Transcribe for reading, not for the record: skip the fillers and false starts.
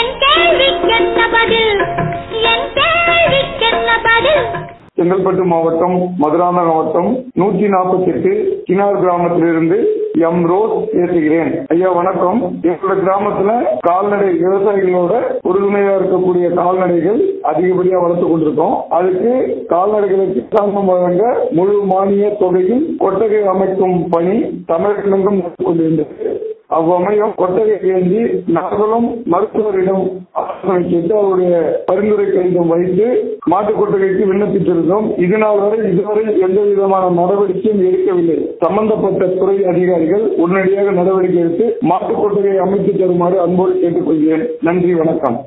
செங்கல்பட்டு மாவட்டம், மதுராந்தகம் வட்டம் 148 கிணார் கிராமத்திலிருந்து எம் ரோஸ் பேசுகிறேன். ஐயா வணக்கம். எங்களோட கிராமத்துல கால்நடை விவசாயிகளோட உறுதுணையா இருக்கக்கூடிய கால்நடைகள் அதிகப்படியா வளர்த்து கொண்டிருக்கோம். அதுக்கு கால்நடைகளுக்கு சார்பம் வழங்க முழு மானிய தொகையில் கொட்டகை அமைக்கும் பணி தமிழகமெங்கும் நடந்து கொண்டிருந்தது. அவ்வமையம் கொட்டகை ஏந்தி நாங்களும் மருத்துவரிடம் ஆலோசனை கேட்டு அவருடைய பரிந்துரை கைதும் வைத்து மாட்டுக் கொட்டகைக்கு விண்ணப்பித்திருந்தோம். இதுவரை எந்த விதமான நடவடிக்கையும் எடுக்கவில்லை. சம்பந்தப்பட்ட துறை அதிகாரிகள் உடனடியாக நடவடிக்கை எடுத்து மாட்டுக் கொட்டகை அமைத்து தருமாறு அன்போடு கேட்டுக்கொள்கிறேன். நன்றி, வணக்கம்.